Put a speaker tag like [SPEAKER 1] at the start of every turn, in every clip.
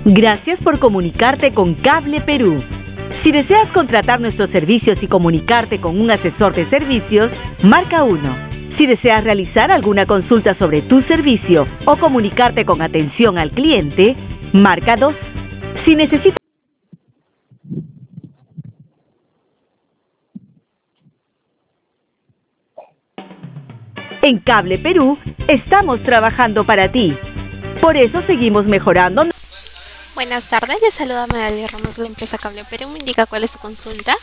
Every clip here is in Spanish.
[SPEAKER 1] Gracias por comunicarte con Cable Perú. Si deseas contratar nuestros servicios y comunicarte con un asesor de servicios, marca 1. Si deseas realizar alguna consulta sobre tu servicio o comunicarte con atención al cliente, marca 2. Si necesitas... En Cable Perú estamos trabajando para ti. Por eso seguimos mejorando.
[SPEAKER 2] Buenas tardes, les saluda Magali Ramos de la empresa Cable Perú. Me indica cuál es su consulta.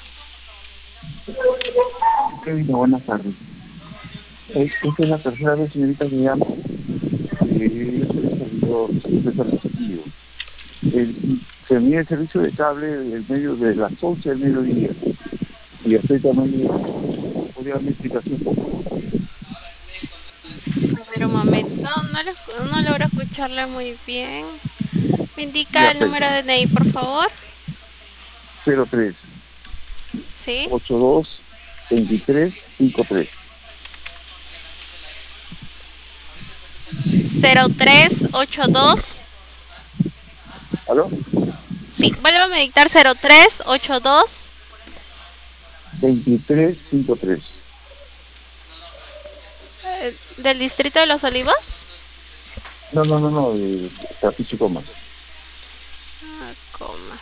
[SPEAKER 3] Buenas tardes. Esta es la tercera vez, señorita, que llamo. Yo soy el servidor de servicio. Se mide el servicio de cable del medio de las 11 del mediodía. Y estoy también podría dar mi explicación.
[SPEAKER 2] A ver, un momento, no logro escucharle muy bien. Me indica el número de DNI, por favor.
[SPEAKER 3] 03
[SPEAKER 2] Sí.
[SPEAKER 3] 82 23 53.
[SPEAKER 2] 0382.
[SPEAKER 3] ¿Aló?
[SPEAKER 2] Sí, vuelvo a dictar 0382.
[SPEAKER 3] 23 53.
[SPEAKER 2] ¿Del distrito de Los Olivos?
[SPEAKER 3] No, de Trapiche Comas.
[SPEAKER 2] Comas.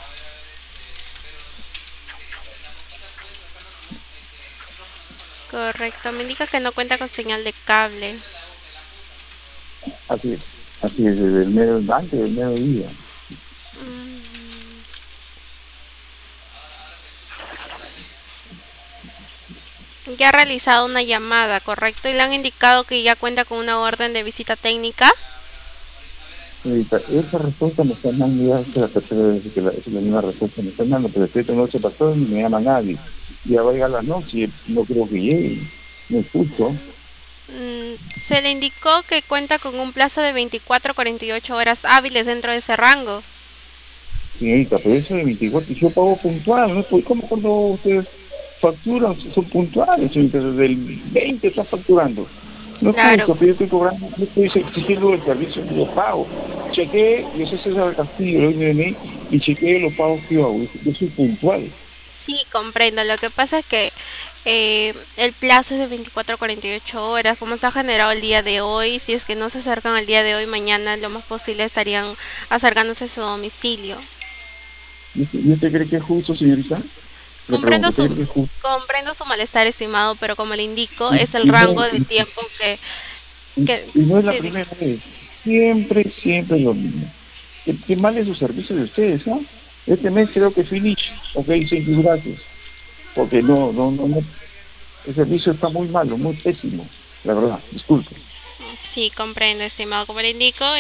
[SPEAKER 2] Correcto, me indica que no cuenta con señal de cable.
[SPEAKER 3] Así es, desde el antes del mediodía.
[SPEAKER 2] Ya ha realizado una llamada, ¿correcto? Y le han indicado que ya cuenta con una orden de visita técnica.
[SPEAKER 3] Esa respuesta me está dando ya, es la tercera vez que es la misma respuesta me están dando, pero esta noche pasó y me llama nadie. Ya va a llegar la noche, no creo que llegue, no escucho.
[SPEAKER 2] Se le indicó que cuenta con un plazo de 24 a 48 horas hábiles dentro de ese rango.
[SPEAKER 3] Señorita, pero eso de 24, yo pago puntual, ¿no? ¿Cómo cuando ustedes facturan son puntuales? Señorita, desde el 20 está facturando. No
[SPEAKER 2] Claro.
[SPEAKER 3] Justo, pero yo estoy cobrando, no estoy exigiendo el servicio que yo pago. Chequé, yo soy César Castillo, lo INE, y chequé los pagos que yo hago. Yo soy puntual.
[SPEAKER 2] Sí, comprendo. Lo que pasa es que el plazo es de 24 a 48 horas. Como se ha generado el día de hoy, si es que no se acercan el día de hoy, mañana lo más posible estarían acercándose a su domicilio.
[SPEAKER 3] ¿Y usted cree que es justo, señorita?
[SPEAKER 2] Comprendo su malestar, estimado, pero como le indico, es el rango de tiempo que
[SPEAKER 3] y no es la primera vez. Siempre lo mismo. Qué mal es su servicio de ustedes, ¿no? Este mes creo que finish. Ok, gracias. Porque no. El servicio está muy malo, muy pésimo. La verdad, disculpe.
[SPEAKER 2] Sí, comprendo, estimado, como le indico.